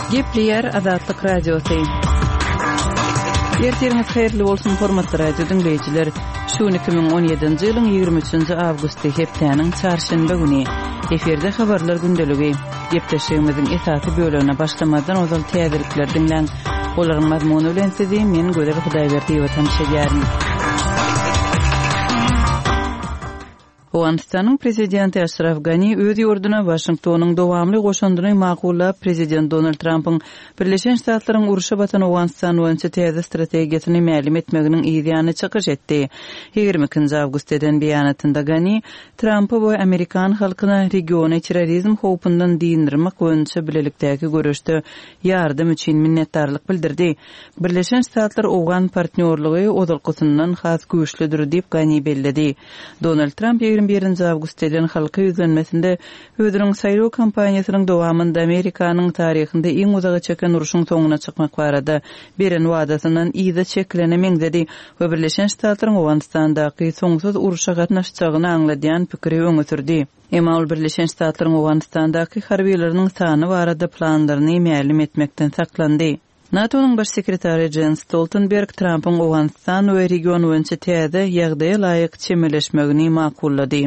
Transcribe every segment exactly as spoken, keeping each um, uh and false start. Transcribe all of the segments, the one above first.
Gepleyer Azatlyk Radiosu. Ertiriniz hayırlı bolsun hormatly radio dinleyijiler. Şu iki ming on ýedinji ýylyň ýygrimi üçinji awgusty hepdeniň çarşamba güni eferde habarlar gündeligi. Gepleşigimiziň esasy bölümine başlamadan ozal täzelikler dinlen. Olaryň mazmuny bilen sizi men Göder Hudaýberdi we tanışýaryn. Awganistanyň prezidenti Ashraf Ghani öz ýurduna Washingtonyň dowamly goşandyny maqullap prezident Donald Trump'yň Birleşen Ştatlaryň uruşa batan Awganistan boýunça täze strategiýasyny ma'lum etmeginiň ýa-da çykyş etdi. ýygrimi ikinji awgustdan beýanatynda Ghani Trump'a we Amerikan halkyna regiony terrorizm howpundan diýindirmek boýunça bilelikdäki görüşde ýardym üçin minnetdarlyk bildirdi. Birleşen Ştatlar Awgan partnerligi odalkysyndan has güýçlidir diýip Ghani belledi. Donald Trump ýygrimi birinji awgustdan halka ýüzlenmesinde özüniň saýlaw kampaniýasynyň dowamynda Amerikanyň taryhynda iň uzagy çeken uruşyň soňuna çykmak barada beren wadasynyň ýa-da çeklenemeň dedi we Birleşen Ştatlaryň Awganistandaky soňsuz uruşa gatnaşjagyny aňladýan pikiri öňe sürdi. Emma ol Birleşen Ştatlaryň Awganistandaky harbiýetleriniň sany barada planlaryny ma'lum etmekden saklandy. NATO'nun baş sekretary Jens Stoltenberg Trump'ın Awganistan we region boýunça täze ýagdaýa laýyk çemeleşmegini maqullady.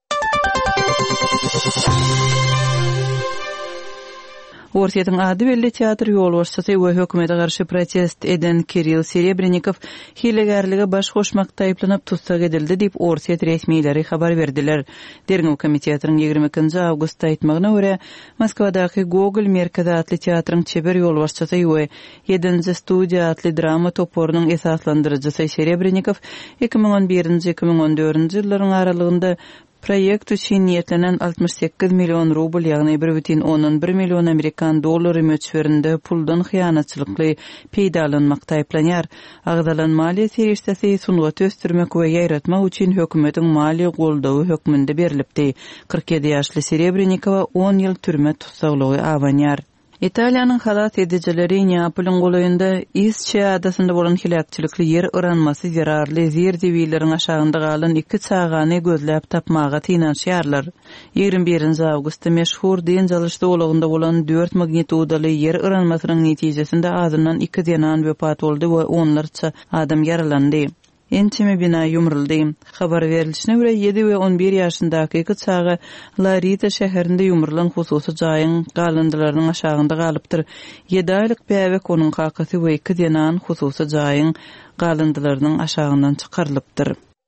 Orsiýatyň ady belli teatr ýolbaşçysy we hökümete garşy protest eden Kirill Serebrennikov hilegerlige baş goşmakda aýplanyp tutsak edildi diýip Orsiýat resmiýetleri habar berdiler. Derňew komitetiň ýygrimi ikinji awgustda aýtmagyna görä, Moskwadaky Gogol merkezi atly teatryň çeber ýolbaşçysy we ýedinji studiýa atly drama toporunyň esaslandyrjysy Serebrennikov iki ming on birinji iki ming on dördünji ýyllaryň aralygynda proýekt üçin niýetlenen altmış sekiz million rubl ýagny bir butun on bir million Amerikan dollary möçberinde puldan hyýanatçylykly peýdalanmakda aýplanýar. Agdalan maliýe serişdesi sungat östürmek we ýaýratmak üçin hökümetiň maliýe goldawy hökmünde berilipdi. kırk ýedi ýaşly Serebrennikova on ýyl türme tutsaklygy awanýar. Italiýanyň halat edijileri Neapolyň goýunda Isçe adasynda bolan hilakçylykly ýer öranmasy zararly zerdiwileriň aşagynda galan iki çağany gözläp tapmaga tynanşýarlar. ýygrimi birinji awgustda meşhur diýen jalışda olagynda bolan dört magnitudaly ýer öranmasynyň netijesinde azyndan iki ýanan wepat boldy we onlarça adam yaralandy. Entime bina yumruldy. Habar berilişine görä ýedi we on bir ýaşyndaky iki çağa Larita şäherinde yumrulan hususy jaýyň galandylarynyň aşagynda galypdyr. ýedi aýlyk bäbek onuň kakasy we iki ýanan hususy jaýyň galandylarynyň aşagyndan çykarylypdyr.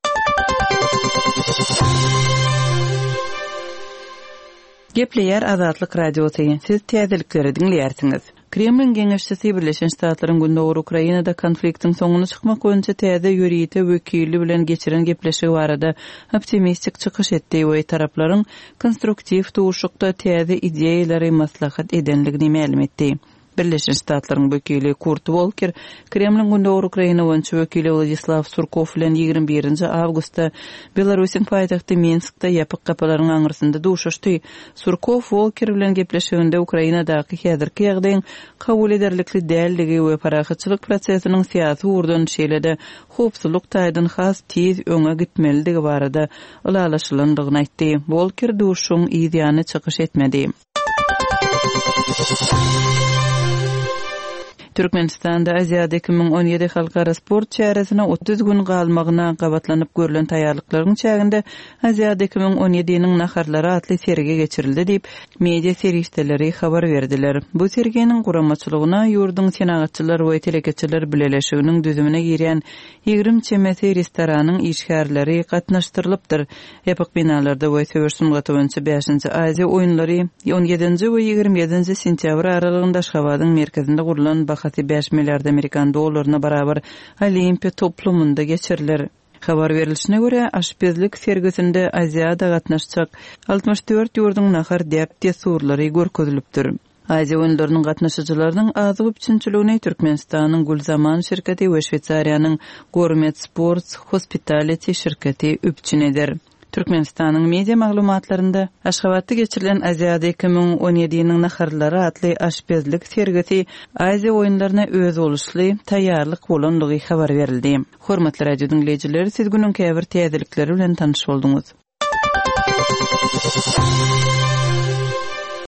Gepleyer Azatlyk Radiosu. Siz täzelikleri dinleýärsiňiz. Kremlin geňeşçisi Birleşen Ştatlaryň gündäki Ukrainada konfliktiň soňuna çykmak boýunça täze ýörüýete wekili bilen geçiren gepleşigi barada optimistik çykyş etdi we taraplaryň konstruktiw tuşukda täze ideýalary maslahat edenligini ma'lum etdi. Birleşen Ştatlaryň wekili Kurt Volker, Kremlin gündäki Ukraina boýunça wekili Vladislav Surkov bilen ýygrimi birinji awgustda Belarusyň paýtagty Minskda ýapyk kapalaryň aňyrsynda duşuşdy. Surkov Volker bilen gepleşiginde Ukrainadaky häzirki ýagdaýyň kabul ederlikli dälligi we parahatçylyk prosesiniň syýasy urdanşylygynda howpsuzlyk taýdan has tez öňe gitmeligi barada ulalaşylandygyny aýtdy. Volker duşuň ýa-da çykyş etmedi. Türkmenistanda Aziýada iki ming on ýedi halkara sport çäresine otuz gün galmagyna gabatlanyp görülen taýýarlyklaryň çäginde Aziýada iki ming on ýediň naharlary atly serge geçirildi diýip media serişdeleri habar berdiler. Bu sergeniň guramaçylygyna ýurdun senagatçylar we telekeçiler bileleşiginiň düzümine girýän ýygrimi çemeti restoranyň işgärleri gatnaşdyrylypdyr. Ýapyk binalarda we söwür sungaty boýunça beşinji Aziýa oýunlary on ýedinji we ýygrimi ýedinji sentýabr aralygynda Aşgabatyň merkezinde gurulan beş milliard Amerikan dollaryna barabar Olimpiya toplumunda geçirilir. Habar berilişine göre aşpezlik sergisinde Aziýada gatnaşjak altmış dört ýurdun nahar diýip tesurlary görkezilipdir. Aziýa oýunlarynyň gatnaşyjylarynyň azyp üçinçiligini Türkmenistanyň Gulzaman şirketi we Şwetsariýanyň Gourmet Sports Hospitality şirketi üpçün eder. Türkmenistanyň media maglumatlarynda Aşgabatda geçirilen Aziýada iki ming on ýediň naharlary atly aşpezlik sergisi Aziýa oýunlaryna öz boluşly taýýarlyk bolanlygy habar berildi. Hormatly radio dinleýijiler, siz günüň käbir täzelikleri bilen tanyş bolduňuz.